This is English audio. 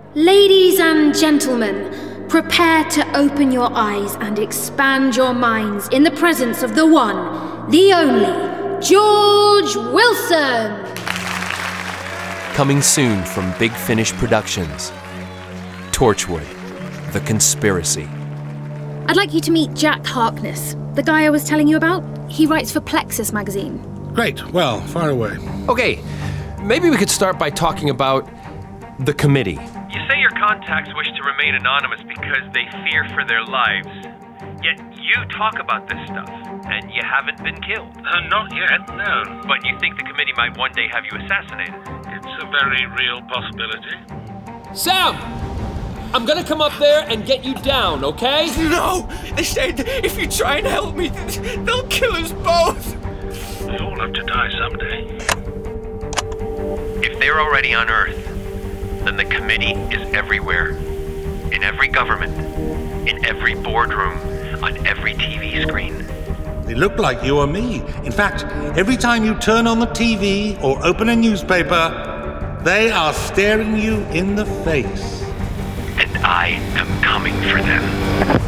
Ladies and gentlemen, prepare to open your eyes and expand your minds in the presence of the one, the only, George Wilson! Coming soon from Big Finish Productions. Torchwood, The Conspiracy. I'd like you to meet Jack Harkness, the guy I was telling you about. He writes for Plexus magazine. Great. Well, fire away. Okay, maybe we could start by talking about the committee. You say your contacts wish to remain anonymous because they fear for their lives. Yet you talk about this stuff, and you haven't been killed. Not yet, no. But you think the committee might one day have you assassinated? It's a very real possibility. Sam! I'm gonna come up there and get you down, okay? No! They said if you try and help me, they'll kill us both! We all have to die someday. If they're already on Earth, then the committee is everywhere. In every government, in every boardroom, on every TV screen. They look like you or me. In fact, every time you turn on the TV or open a newspaper, they are staring you in the face. And I am coming for them.